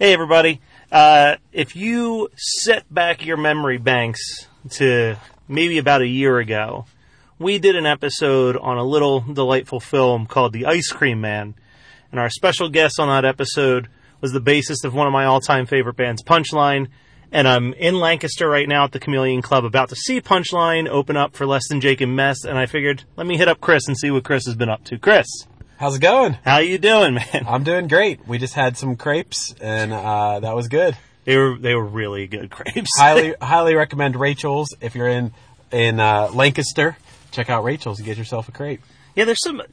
Hey, everybody. If you set back your memory banks to maybe about a year ago, we did an episode on a little delightful film called The Ice Cream Man. And our special guest on that episode was the bassist of one of my all-time favorite bands, Punchline. And I'm in Lancaster right now at the Chameleon Club about to see Punchline open up for Less Than Jake and Mess. And I figured, let me hit up Chris and see what Chris has been up to. Chris. How's it going? How you doing, man? I'm doing great. We just had some crepes, and that was good. They were really good crepes. Highly recommend Rachel's. If you're in Lancaster, check out Rachel's and get yourself a crepe. Yeah, there's some,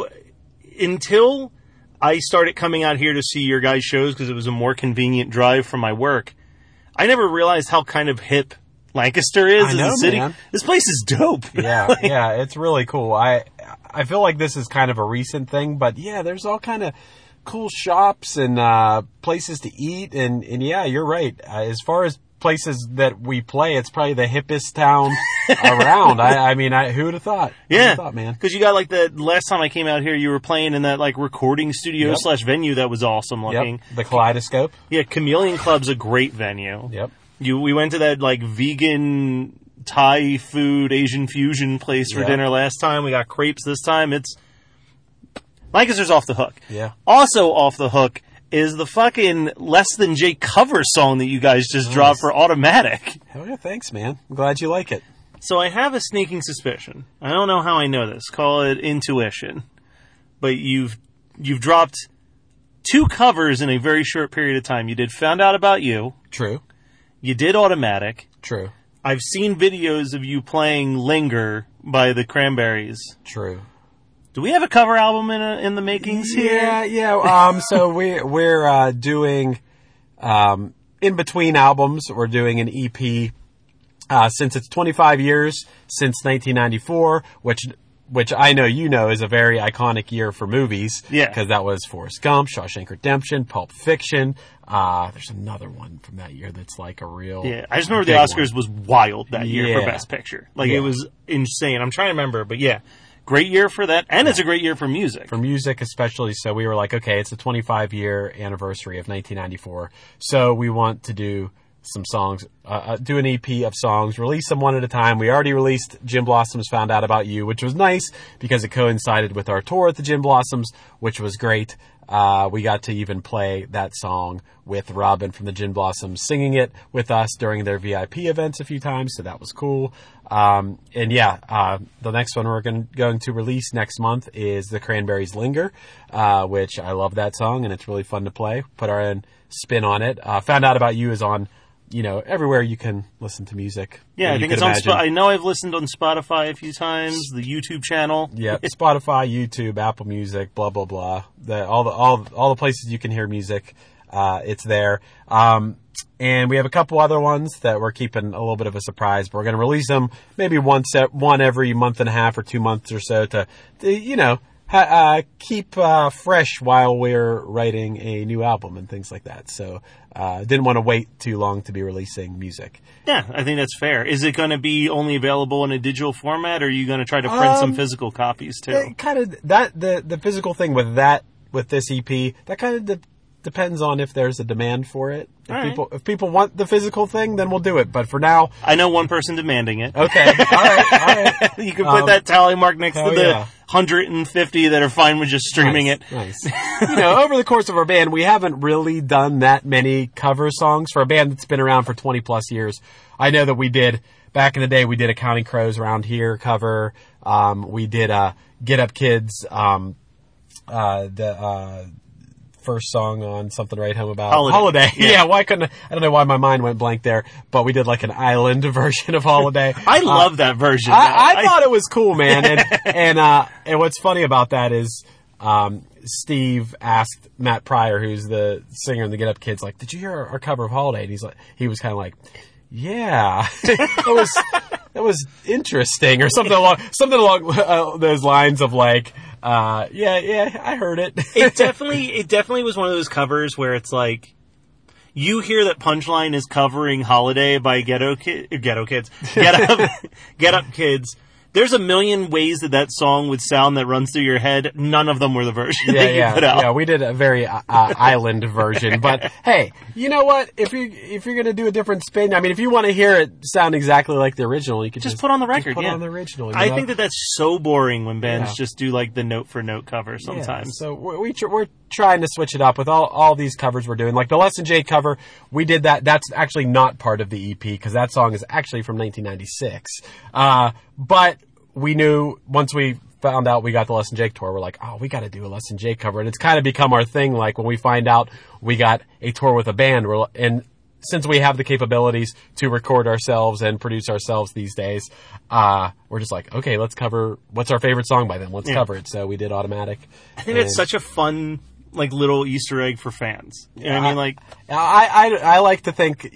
until I started coming out here to see your guys' shows because it was a more convenient drive from my work, I never realized how kind of hip Lancaster is as a city. Man. This place is dope. Yeah, yeah, it's really cool. I feel like this is kind of a recent thing, but yeah, there's all kind of cool shops and places to eat, and yeah, you're right. As far as places that we play, it's probably the hippest town around. I mean, who would have thought? Yeah, who would have thought, man. Because you got like the last time I came out here, you were playing in that like recording studio / venue that was awesome looking. Yep. The Kaleidoscope. Yeah, Chameleon Club's a great venue. Yep. We went to that like vegan Thai food Asian fusion place for dinner last time. We got crepes this time. Lancaster's off the hook. Yeah. Also off the hook is the fucking Less Than Jake cover song that you guys just dropped for Automatic. Hell yeah, thanks, man. I'm glad you like it. So I have a sneaking suspicion. I don't know how I know this. Call it intuition. But you've dropped 2 covers in a very short period of time. You did Found Out About You. True. You did Automatic. True. I've seen videos of you playing Linger by the Cranberries. True. Do we have a cover album in the makings here? Yeah. So we're doing in between albums. We're doing an EP since it's 25 years since 1994, which I know is a very iconic year for movies. Yeah. Because that was Forrest Gump, Shawshank Redemption, Pulp Fiction. There's another one from that year that's like a real... Yeah, I just remember the Oscars was wild that year for Best Picture. It was insane. I'm trying to remember, but yeah. Great year for that, and it's a great year for music. For music especially, so we were like, okay, it's the 25-year anniversary of 1994, so we want to do some songs, do an EP of songs, release them one at a time. We already released Gin Blossoms Found Out About You, which was nice because it coincided with our tour at the Gin Blossoms, which was great. We got to even play that song with Robin from the Gin Blossoms singing it with us during their VIP events a few times, so that was cool. The next one we're going to release next month is the Cranberries' Linger, which I love that song, and it's really fun to play. Put our own spin on it. Found Out About You is on, everywhere you can listen to music. Yeah, I think it's on I know I've listened on Spotify a few times, the YouTube channel. Yeah, Spotify, YouTube, Apple Music, blah, blah, blah. All the places you can hear music, it's there. And we have a couple other ones that we're keeping a little bit of a surprise, but we're going to release them maybe one every month and a half or 2 months or so to keep fresh while we're writing a new album and things like that. So didn't want to wait too long to be releasing music. Yeah, I think that's fair. Is it going to be only available in a digital format, or are you going to try to print some physical copies too? Kind of the physical thing with this EP, that kind of depends on if there's a demand for it. If people want the physical thing, then we'll do it. But for now, I know one person demanding it. Okay, all right. You can put that tally mark next to the 150 that are fine with just streaming it. Nice. Over the course of our band, we haven't really done that many cover songs for a band that's been around for 20 plus years. I know that we did back in the day. We did a Counting Crows Around Here cover. We did Get Up Kids. The first song on Something to Write Home About. Holiday. Yeah, I don't know why my mind went blank there, but we did like an island version of Holiday. I love that version. I thought it was cool, man. And what's funny about that is, Steve asked Matt Pryor, who's the singer in the Get Up Kids, like, did you hear our cover of Holiday? And he was kind of like, yeah, that was interesting, or something along those lines of like, yeah, I heard it. It definitely was one of those covers where it's like, you hear that Punchline is covering Holiday by Get Up Kids, There's a million ways that song would sound that runs through your head. None of them were the version that you put out. Yeah, we did a very island version. But hey, you know what? If you're gonna do a different spin, I mean, if you want to hear it sound exactly like the original, you could just put on the record. Put on the original. I think that's so boring when bands just do like the note for note cover sometimes. Yeah, so we're trying to switch it up with all these covers we're doing. Like the Less Than Jake cover, we did that. That's actually not part of the EP because that song is actually from 1996. But we knew once we found out we got the Less Than Jake tour, we're like, oh, we got to do a Less Than Jake cover. And it's kind of become our thing. Like when we find out we got a tour with a band, and since we have the capabilities to record ourselves and produce ourselves these days, we're just like, okay, let's cover, what's our favorite song by them? Let's cover it. So we did Automatic. I think it's such a fun, like, little Easter egg for fans. You know what I mean? Like, I like to think,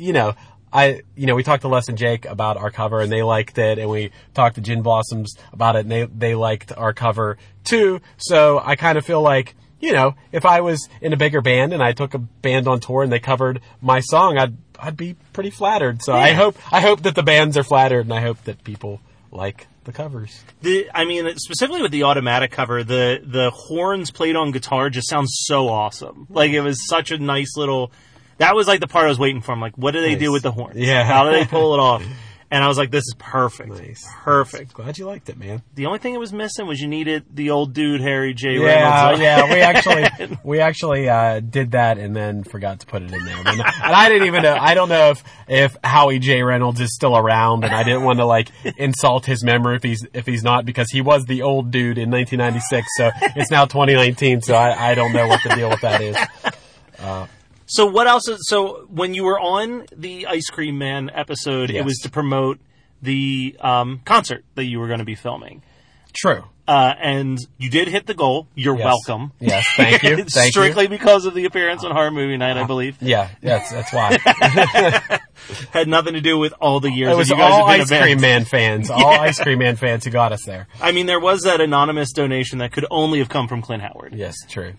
we talked to Les and Jake about our cover and they liked it, and we talked to Gin Blossoms about it and they liked our cover too. So I kind of feel like, if I was in a bigger band and I took a band on tour and they covered my song, I'd be pretty flattered. So I hope that the bands are flattered, and I hope that people like the covers. Specifically with the Automatic cover, the horns played on guitar just sounds so awesome. Like, it was such a nice little. That was like the part I was waiting for. I'm like, what do they do with the horns? Yeah. How do they pull it off? And I was like, this is perfect. Nice. Perfect. Glad you liked it, man. The only thing it was missing was you needed the old dude, Harry J. Reynolds. Yeah, we actually did that and then forgot to put it in there. And I didn't even know, I don't know if Howie J. Reynolds is still around, and I didn't want to insult his memory if he's not, because he was the old dude in 1996, so it's now 2019, so I don't know what the deal with that is. So what else? So when you were on the Ice Cream Man episode, Yes. It was to promote the concert that you were going to be filming. True. And you did hit the goal. You're welcome. Yes, thank you. Strictly because of the appearance on Horror Movie Night, I believe. Yeah, that's why. Had nothing to do with all the years It was that you guys all have been Ice a band. Cream Man fans. All Ice Cream Man fans who got us there. I mean, there was that anonymous donation that could only have come from Clint Howard. Yes, true.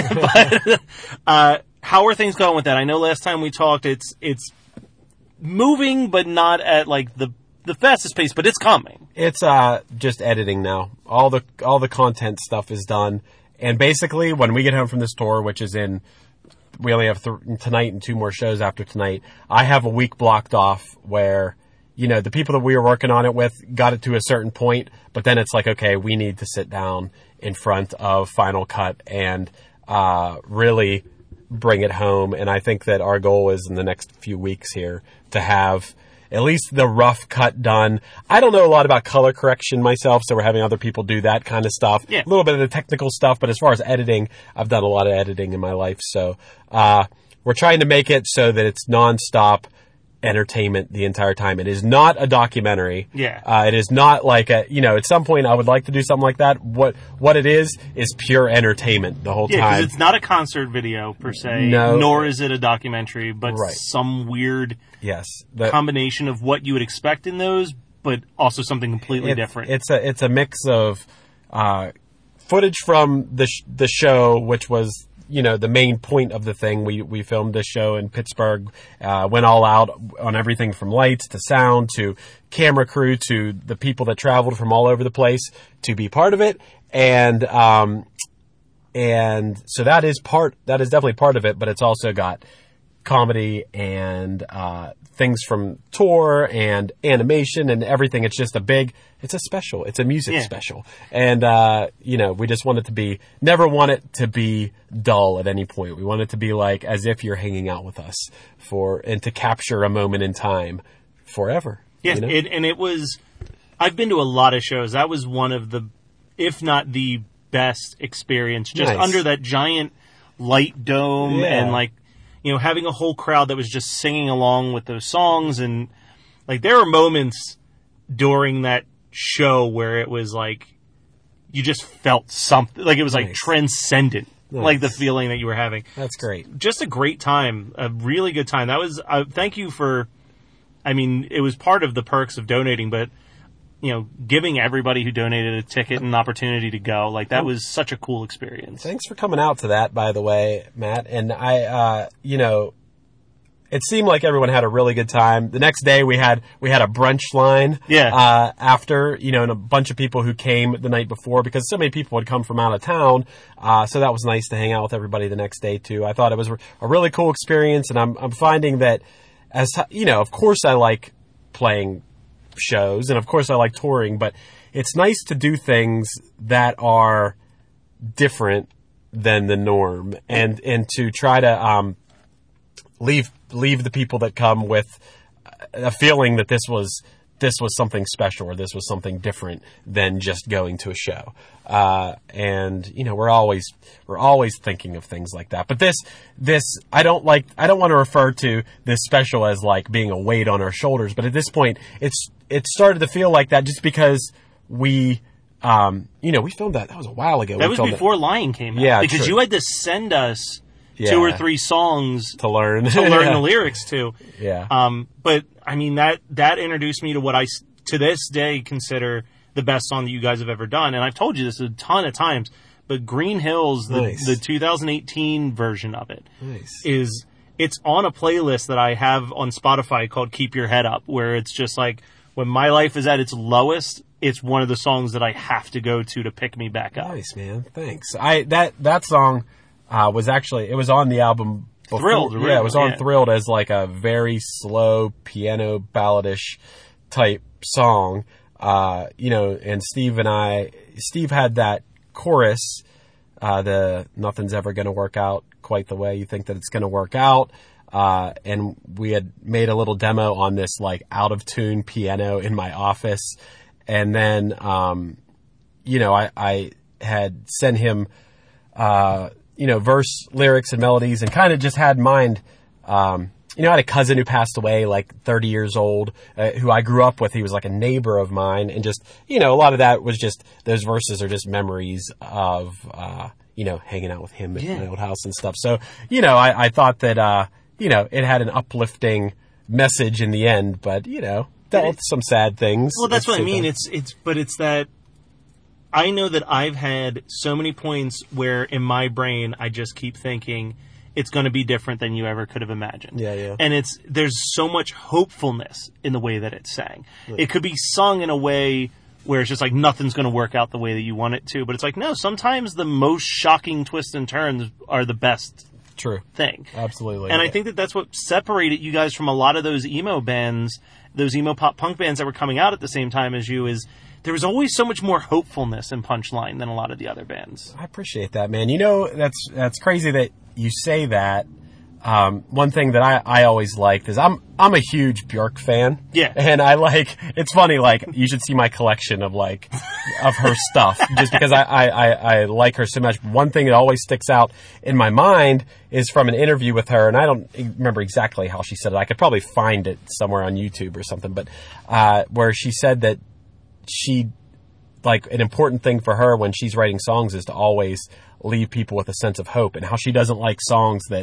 But, how are things going with that? I know last time we talked, it's moving, but not at the fastest pace, but it's coming. It's just editing now. All the content stuff is done, and basically when we get home from this tour, which is we only have tonight and 2 more shows after tonight, I have a week blocked off where the people that we were working on it with got it to a certain point, but then it's like, okay, we need to sit down in front of Final Cut and really bring it home. And I think that our goal is in the next few weeks here to have at least the rough cut done. I don't know a lot about color correction myself, so we're having other people do that kind of stuff. Yeah. A little bit of the technical stuff, but as far as editing, I've done a lot of editing in my life. So we're trying to make it so that it's nonstop entertainment the entire time. It is not a documentary. Yeah. It is not like at some point I would like to do something like that. What it is pure entertainment the whole Yeah, time. because it's not a concert video per se, No. nor is it a documentary, but Right. some weird Yes. combination of what you would expect in those, but also something completely different. It's a mix of footage from the show, which was the main point of the thing. We filmed this show in Pittsburgh, went all out on everything from lights to sound to camera crew to the people that traveled from all over the place to be part of it, and so that is definitely part of it, but it's also got comedy and things from tour and animation and everything. It's just it's a special. It's a music special. And, we just want it to never want it to be dull at any point. We want it to be like as if you're hanging out with us and to capture a moment in time forever. Yeah, I've been to a lot of shows. That was one of the, if not the best experience, just Nice. under that giant light dome Yeah. and having a whole crowd that was just singing along with those songs. And there were moments during that show where it was you just felt something, it was Nice. transcendent, Nice. the feeling that you were having. That's great. Just a great time, a really good time. That was, thank you for, it was part of the perks of donating, but giving everybody who donated a ticket an opportunity to go, that was such a cool experience. Thanks for coming out to that, by the way, Matt. And I, it seemed like everyone had a really good time. The next day we had a brunch line. Yeah. After, and a bunch of people who came the night before because so many people had come from out of town. So that was nice to hang out with everybody the next day too. I thought it was a really cool experience, and I'm finding that of course I like playing shows and of course I like touring, but it's nice to do things that are different than the norm and to try to, leave the people that come with a feeling that this was something special or this was something different than just going to a show. And we're always thinking of things like that. But this, I don't want to refer to this special as like being a weight on our shoulders. But at this point, it started to feel like that just because we filmed that. That was a while ago. That was before Lion came out. Yeah, because true. you had to send us 2 or 3 songs to learn the lyrics to. Yeah. But I mean that introduced me to what I to this day consider the best song that you guys have ever done. And I've told you this a ton of times, but Green Hills, the 2018 version of it, it's on a playlist that I have on Spotify called Keep Your Head Up, where it's just like when my life is at its lowest, it's one of the songs that I have to go to pick me back up. Nice, man. Thanks. That song was actually, it was on the album before. Thrilled. Yeah, it was on Thrilled as like a very slow piano balladish type song. And Steve had that chorus, the nothing's ever gonna work out quite the way you think that it's gonna work out. And we had made a little demo on this like out of tune piano in my office. And then, I had sent him, verse, lyrics, and melodies, and kind of just had in mind, I had a cousin who passed away, like 30 years old, who I grew up with. He was like a neighbor of mine, and just, a lot of that was just, those verses are just memories of, hanging out with him at my old house and stuff. So, I thought that, it had an uplifting message in the end, but, dealt with some sad things. Well, that's what I mean. It's that I know that I've had so many points where in my brain I just keep thinking it's going to be different than you ever could have imagined. Yeah. And there's so much hopefulness in the way that it's sang. Yeah. It could be sung in a way where it's just like nothing's going to work out the way that you want it to, but it's like, no, sometimes the most shocking twists and turns are the best thing. Absolutely. And I think that that's what separated you guys from a lot of those emo bands, those emo pop punk bands that were coming out at the same time as you, is there was always so much more hopefulness in Punchline than a lot of the other bands. I appreciate that, man. That's crazy that you say that. One thing that I always liked is I'm a huge Björk fan. Yeah. And it's funny, like, you should see my collection of her stuff, just because I like her so much. One thing that always sticks out in my mind is from an interview with her, and I don't remember exactly how she said it. I could probably find it somewhere on YouTube or something, but, where she said that an important thing for her when she's writing songs is to always leave people with a sense of hope, and how she doesn't like songs that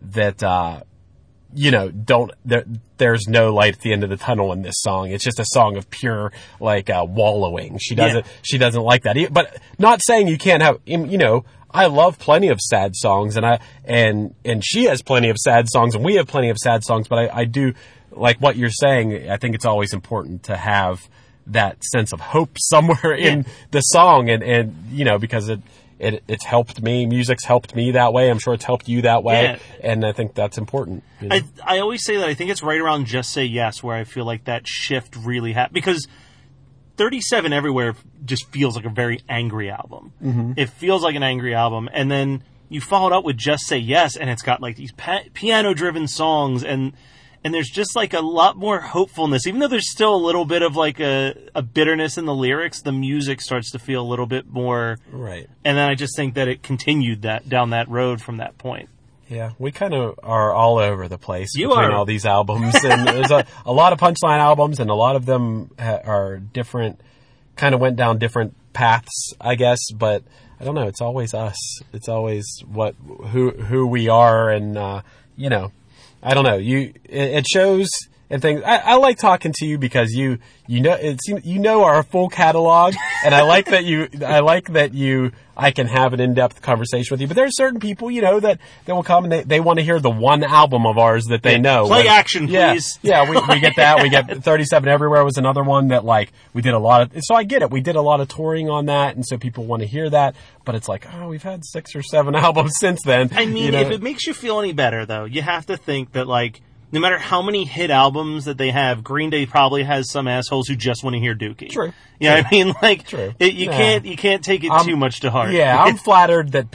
there's no light at the end of the tunnel in this song. It's just a song of pure, wallowing. She doesn't like that. But not saying you can't have, I love plenty of sad songs, and she has plenty of sad songs, and we have plenty of sad songs, but I do, like what you're saying, I think it's always important to have that sense of hope somewhere in the song, and because it's helped me. Music's helped me that way. I'm sure it's helped you that way, and I think that's important. I always say that I think it's right around Just Say Yes where I feel like that shift really happened, because 37 Everywhere just feels like a very angry album. Mm-hmm. It feels like an angry album, and then you followed up with Just Say Yes, and it's got like these piano-driven songs, and there's just like a lot more hopefulness. Even though there's still a little bit of like a bitterness in the lyrics, the music starts to feel a little bit more right. And then I just think that it continued down that road from that point. Yeah, we kind of are all over the place between all these albums, and there's a lot of Punchline albums, and a lot of them are different. Kind of went down different paths, I guess, but I don't know. It's always us. It's always who we are, and I don't know. It shows and things. I like talking to you because you know it seems you know our full catalog, and I like that I can have an in-depth conversation with you. But there are certain people, that will come and they want to hear the one album of ours that they know. Play Action, please. Yeah, we get that. We get 37 Everywhere was another one that we did a lot of. So I get it. We did a lot of touring on that, and so people want to hear that. But it's like, we've had 6 or 7 albums since then. I mean, if it makes you feel any better, though, you have to think that no matter how many hit albums that they have, Green Day probably has some assholes who just want to hear Dookie. True. Yeah, I mean, True. You can't take it too much to heart. Yeah, I'm flattered that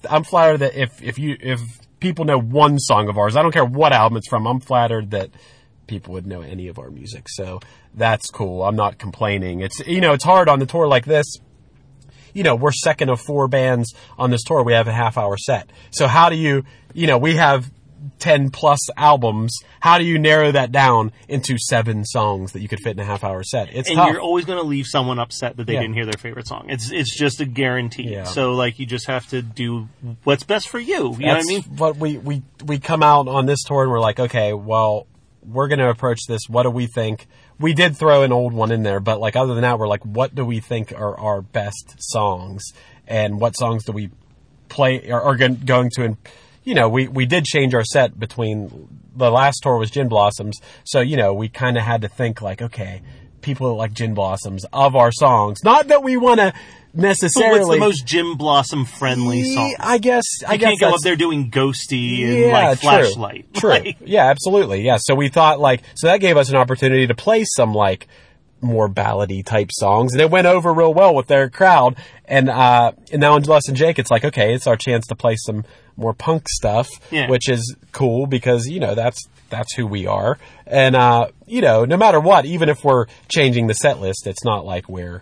if people know one song of ours, I don't care what album it's from, I'm flattered that people would know any of our music. So that's cool. I'm not complaining. It's it's hard on the tour like this. We're second of 4 bands on this tour. We have a half-hour set. So how do you we have 10 plus albums. How do you narrow that down into 7 songs that you could fit in a half-hour set? It's tough. You're always going to leave someone upset that they didn't hear their favorite song. It's just a guarantee. Yeah. So you just have to do what's best for you. You know what I mean? But we come out on this tour and we're like, okay, well, we're going to approach this. What do we think? We did throw an old one in there, but other than that, we're like, what do we think are our best songs, and what songs do we play are going to? We did change our set between the last tour was Gin Blossoms. So, we kind of had to think okay, people like Gin Blossoms of our songs. Not that we want to necessarily. What's the most Gin Blossom friendly song? I guess you can't go up there doing Ghosty and Flashlight. True. Yeah, absolutely. Yeah. So we thought so that gave us an opportunity to play some more ballady type songs, and it went over real well with their crowd. And now in Less Than Jake, it's okay, it's our chance to play some more punk stuff, which is cool because that's who we are. And no matter what, even if we're changing the set list, it's not like we're.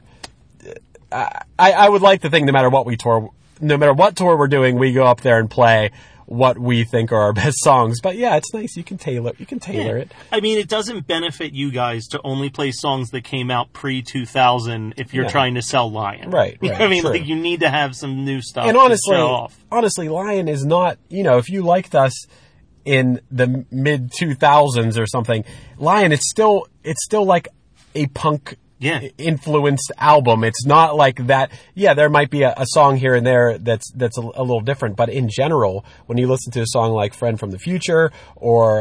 I would like to think no matter what tour we're doing, we go up there and play what we think are our best songs. But yeah, it's nice. You can tailor it. I mean, it doesn't benefit you guys to only play songs that came out pre-2000 if you're trying to sell Lion. Right. I mean, true. You need to have some new stuff and to show off. Honestly, Lion is not, if you liked us in the mid 2000s or something, Lion, it's still like a punk influenced album. It's not like that. Yeah, there might be a song here and there that's a little different, but in general, when you listen to a song like Friend from the Future or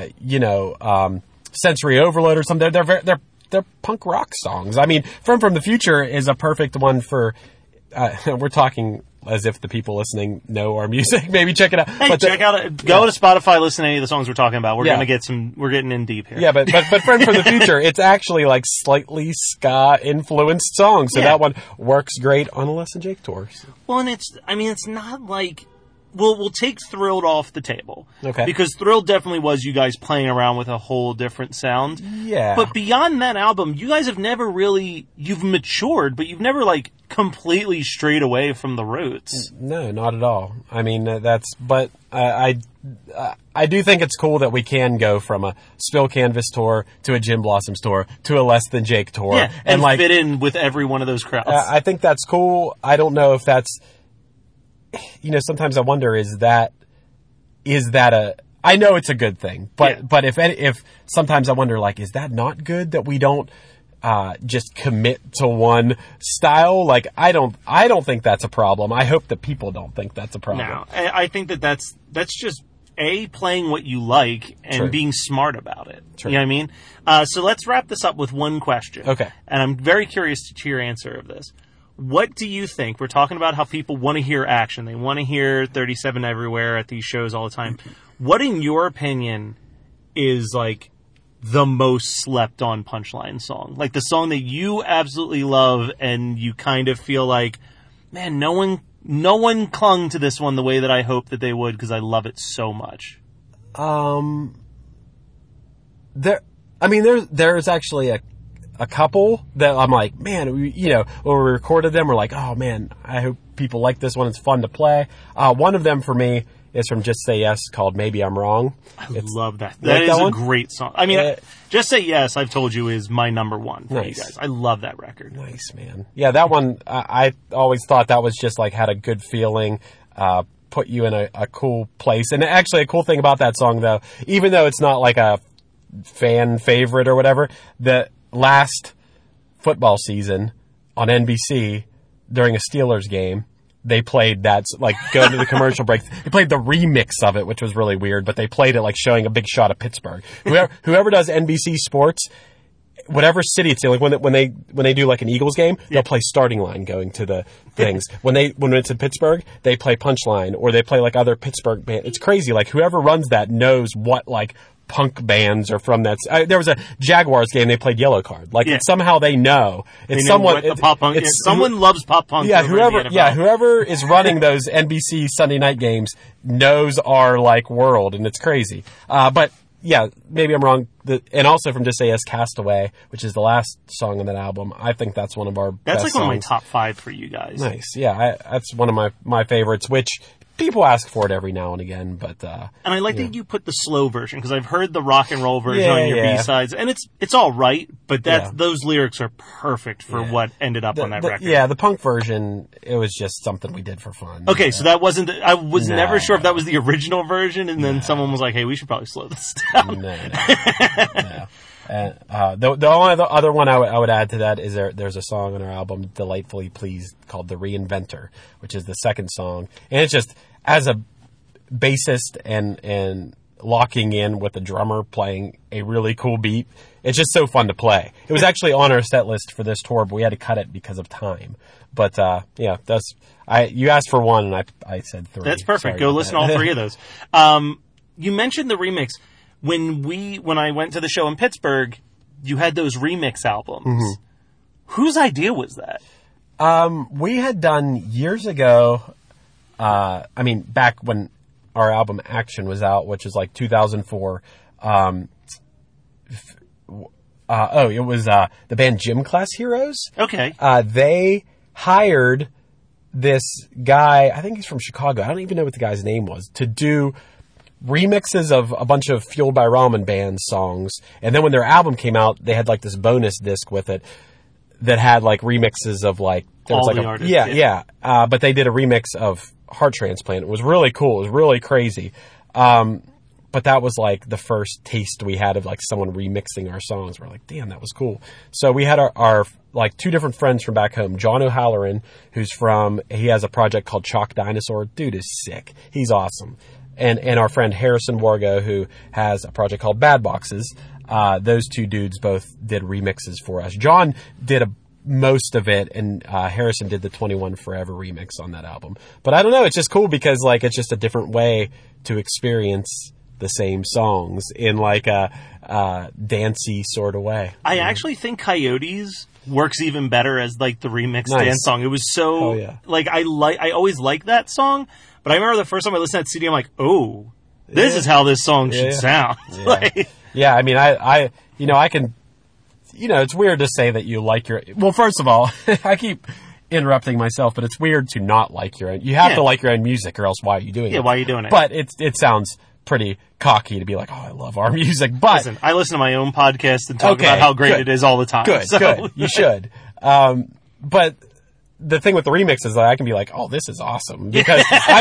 Sensory Overload or something, they're punk rock songs. I mean, Friend from the Future is a perfect one for. We're talking as if the people listening know our music. Maybe check it out. Hey, check out it. Go to Spotify, listen to any of the songs we're talking about. We're getting in deep here. Yeah, but Friend from the Future, it's actually slightly ska influenced songs. So that one works great on a Less Than Jake tour. Well, and it's not like. We'll take Thrilled off the table. Okay. Because Thrilled definitely was you guys playing around with a whole different sound. Yeah. But beyond that album, you guys have never really, you've matured, but you've never completely strayed away from the roots. No, not at all. I mean, but I do think it's cool that we can go from a Spill Canvas tour to a Gin Blossoms tour to a Less Than Jake tour. Yeah, and fit in with every one of those crowds. I think that's cool. I don't know if that's, sometimes I wonder, is that I know it's a good thing, but if sometimes I wonder, is that not good that we don't, just commit to one style? I don't think that's a problem. I hope that people don't think that's a problem. No, I think that's just playing what you like and True. being smart about it. True. You know what I mean? So let's wrap this up with one question. Okay. And I'm very curious to your answer of this. What do you think? We're talking about how people want to hear action. They want to hear 37 Everywhere at these shows all the time. What, in your opinion, is the most slept on Punchline song? The song that you absolutely love and you kind of feel man, no one clung to this one the way that I hope that they would because I love it so much. There's actually a couple that I'm man, when we recorded them, we're oh man, I hope people like this one. It's fun to play. One of them for me is from Just Say Yes called Maybe I'm Wrong. I love that. That is a great song. I mean, Just Say Yes, I've told you, is my number one for you guys. I love that record. Nice, man. Yeah, that one, I always thought that was just had a good feeling, put you in a cool place. And actually a cool thing about that song though, even though it's not a fan favorite or whatever. The last football season on NBC during a Steelers game, they played that, like, go to the commercial break. They played the remix of it, which was really weird, but they played it like showing a big shot of Pittsburgh. Whoever does NBC Sports, whatever city it's in, like when they do like an Eagles game, they'll play Starting Line going to the things. When it's in Pittsburgh, they play Punchline, or they play like other Pittsburgh band. It's crazy. Like, whoever runs that knows what, like, punk bands are from that. There was a Jaguars game, they played Yellow Card. Like, somehow they know. It's somewhat, pop punk. Someone loves pop punk. Yeah, whoever is running those NBC Sunday night games knows our, like, world, and it's crazy. But yeah, maybe I'm wrong. And also from Just Say Yes, Castaway, which is the last song on that album, I think that's one of our best like songs. One of my top 5 for you guys. Nice. Yeah, that's one of my favorites, which people ask for it every now and again, but and I like that you put the slow version, because I've heard the rock and roll version on your B-sides, and it's all right, but those lyrics are perfect for what ended up on that record. Yeah, the punk version, it was just something we did for fun. Okay, so that wasn't. I was never sure if that was the original version, and then someone was like, "Hey, we should probably slow this down." No. The only other one I would add to that is there's a song on our album, Delightfully Pleased, called The Reinventor, which is the second song. And it's just, as a bassist and locking in with the drummer playing a really cool beat, it's just so fun to play. It was actually on our set list for this tour, but we had to cut it because of time. But you asked for one, and I said 3. That's perfect. Sorry Go listen to all 3 of those. You mentioned the remix. When I went to the show in Pittsburgh, you had those remix albums. Mm-hmm. Whose idea was that? We had done years ago, back when our album Action was out, which is like 2004. It was the band Gym Class Heroes. Okay. They hired this guy, I think he's from Chicago, I don't even know what the guy's name was, to do remixes of a bunch of Fueled by Ramen Band songs. And then when their album came out, they had like this bonus disc with it that had like remixes of like... All the artists. Yeah. But they did a remix of Heart Transplant. It was really cool. It was really crazy. But that was like the first taste we had of like someone remixing our songs. We're like, damn, that was cool. So we had our like 2 different friends from back home. John O'Halloran, he has a project called Chalk Dinosaur. Dude is sick. He's awesome. And our friend Harrison Wargo, who has a project called Bad Boxes. Those 2 dudes both did remixes for us. John did most of it, and Harrison did the 21 Forever remix on that album. But I don't know, it's just cool because like it's just a different way to experience the same songs in like a dancey sort of way. I actually think Coyotes works even better as like the remix dance song. It was so like I always like that song. But I remember the first time I listened to that CD, I'm like, oh, this is how this song should sound. Yeah. I mean, I can, it's weird to say that you like well, first of all, I keep interrupting myself, but it's weird to not like your own. You have to like your own music, or else why are you doing it? Yeah, why are you doing it? But it sounds pretty cocky to be like, oh, I love our music. But listen, I listen to my own podcast and talk about how great it is all the time. Good. You should. But the thing with the remix is that I can be like, oh, this is awesome, because I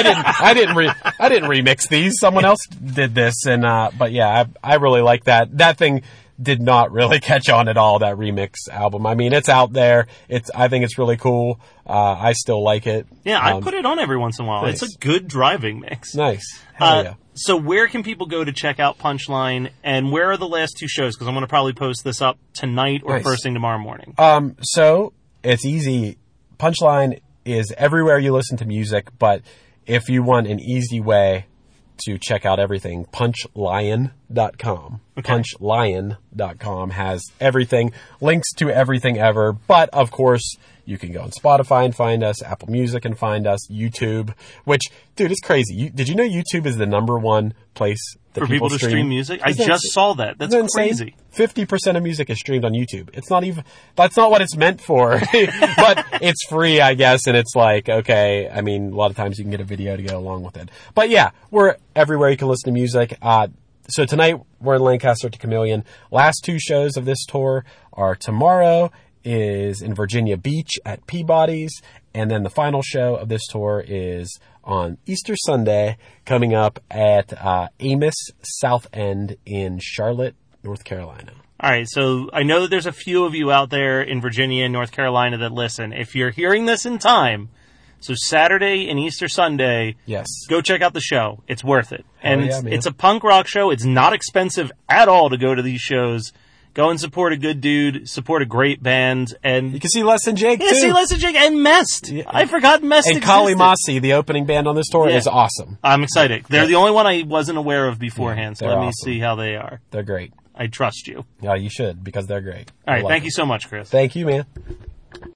didn't remix these. Someone else did this. And, but yeah, I really like that. That thing did not really catch on at all, that remix album. I mean, it's out there. I think it's really cool. I still like it. Yeah, I put it on every once in a while. Nice. It's a good driving mix. Nice. Hell yeah. So where can people go to check out Punchline, and where are the last 2 shows? Because I'm going to probably post this up tonight or first thing tomorrow morning. So it's easy. Punchline is everywhere you listen to music, but if you want an easy way to check out everything, punchlion.com. Okay. Punchlion.com has everything, links to everything ever, but of course you can go on Spotify and find us, Apple Music and find us, YouTube, which, dude, it's crazy. Did you know YouTube is the #1 place that for people to stream music? I just saw that. That's crazy. 50% of music is streamed on YouTube. That's not what it's meant for, but it's free, I guess. And it's like, okay, I mean, a lot of times you can get a video to go along with it, but yeah, we're everywhere you can listen to music. So tonight we're in Lancaster to Chameleon. Last 2 shows of this tour are tomorrow is in Virginia Beach at Peabody's, and then the final show of this tour is on Easter Sunday coming up at Amos South End in Charlotte, North Carolina. All right, so I know that there's a few of you out there in Virginia and North Carolina that listen. If you're hearing this in time, so Saturday and Easter Sunday, Yes. go check out the show. It's worth it. And yeah, man. it's a punk rock show. It's not expensive at all to go to these shows. Go and support a good dude, support a great band, and You can see Less Than Jake, too. see Les and Jake and Mest. Yeah. I forgot Mest And existed. Kali Masi, the opening band on this tour, Yeah. is awesome. I'm excited. They're the only one I wasn't aware of beforehand, so they're let me awesome. see how they are. They're great. I trust you. Yeah, you should, because they're great. All right, I love thank you them. so much, Chris. Thank you, man.